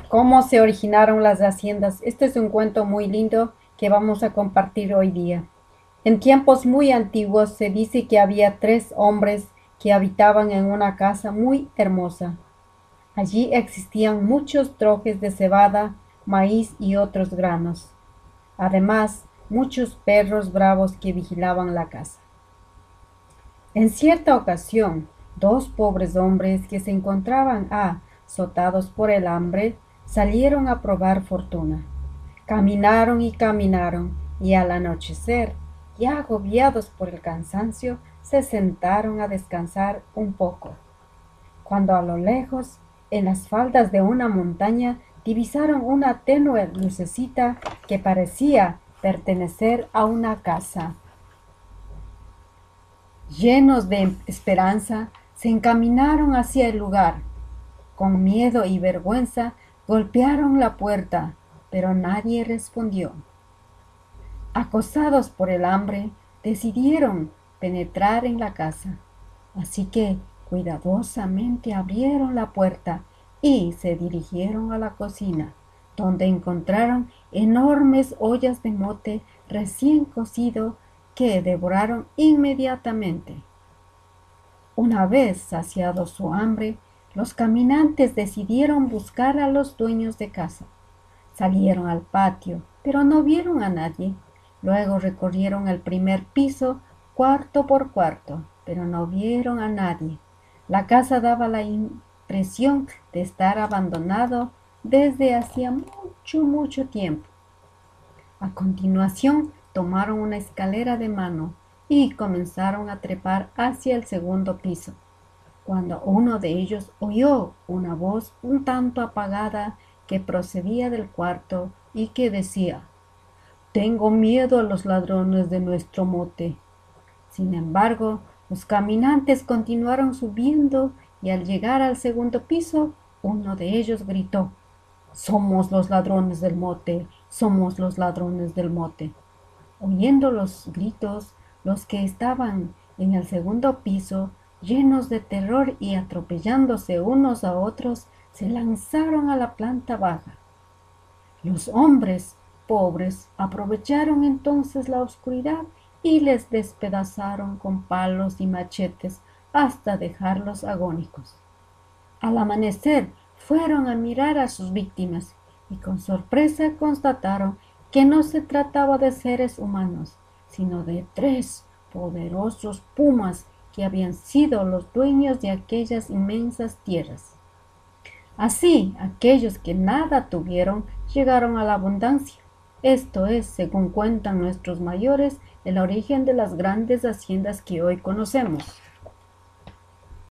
¿Cómo se originaron las haciendas? Este es un cuento muy lindo que vamos a compartir hoy día. En tiempos muy antiguos se dice que había tres hombres que habitaban en una casa muy hermosa. Allí existían muchos trojes de cebada, maíz y otros granos. Además, muchos perros bravos que vigilaban la casa. En cierta ocasión, dos pobres hombres que se encontraban azotados por el hambre salieron a probar fortuna. Caminaron y caminaron, y al anochecer, ya agobiados por el cansancio, se sentaron a descansar un poco. Cuando a lo lejos, en las faldas de una montaña, divisaron una tenue lucecita que parecía pertenecer a una casa. Llenos de esperanza, se encaminaron hacia el lugar. Con miedo y vergüenza, golpearon la puerta, pero nadie respondió. Acosados por el hambre, decidieron penetrar en la casa. Así que cuidadosamente abrieron la puerta y se dirigieron a la cocina, donde encontraron enormes ollas de mote recién cocido que devoraron inmediatamente. Una vez saciado su hambre, los caminantes decidieron buscar a los dueños de casa. Salieron al patio, pero no vieron a nadie. Luego recorrieron el primer piso, cuarto por cuarto, pero no vieron a nadie. La casa daba la impresión de estar abandonado desde hacía mucho tiempo. A continuación, tomaron una escalera de mano y comenzaron a trepar hacia el segundo piso, cuando uno de ellos oyó una voz un tanto apagada que procedía del cuarto y que decía: «Tengo miedo a los ladrones de nuestro mote». Sin embargo, los caminantes continuaron subiendo y al llegar al segundo piso, uno de ellos gritó: «Somos los ladrones del mote, somos los ladrones del mote». Oyendo los gritos, los que estaban en el segundo piso, llenos de terror y atropellándose unos a otros, se lanzaron a la planta baja. Los hombres pobres aprovecharon entonces la oscuridad y les despedazaron con palos y machetes hasta dejarlos agónicos. Al amanecer fueron a mirar a sus víctimas y con sorpresa constataron que no se trataba de seres humanos, sino de tres poderosos pumas que habían sido los dueños de aquellas inmensas tierras. Así, aquellos que nada tuvieron llegaron a la abundancia. Esto es, según cuentan nuestros mayores, el origen de las grandes haciendas que hoy conocemos.